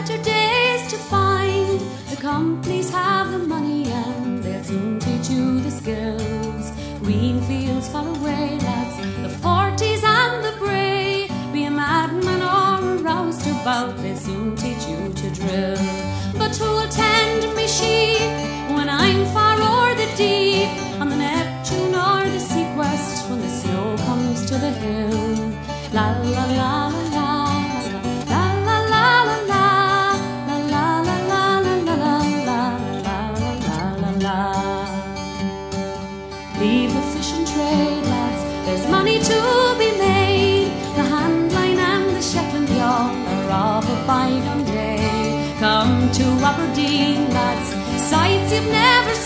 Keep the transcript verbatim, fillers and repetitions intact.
better days to find. The companies have the money and they'll soon teach you the skills. Green fields far away, lads, the forties and the bray. Be a madman or a roustabout, they'll soon teach you to drill. But who'll tend me sheep when I'm far o'er the deep, on the Neptune or the Seaquest, when the snow comes to the hill? La la la la la. Leave the fishing trade, lads, there's money to be made. The handline and the Shetland yawl are of a bygone day. Come to Aberdeen, lads, sights you've never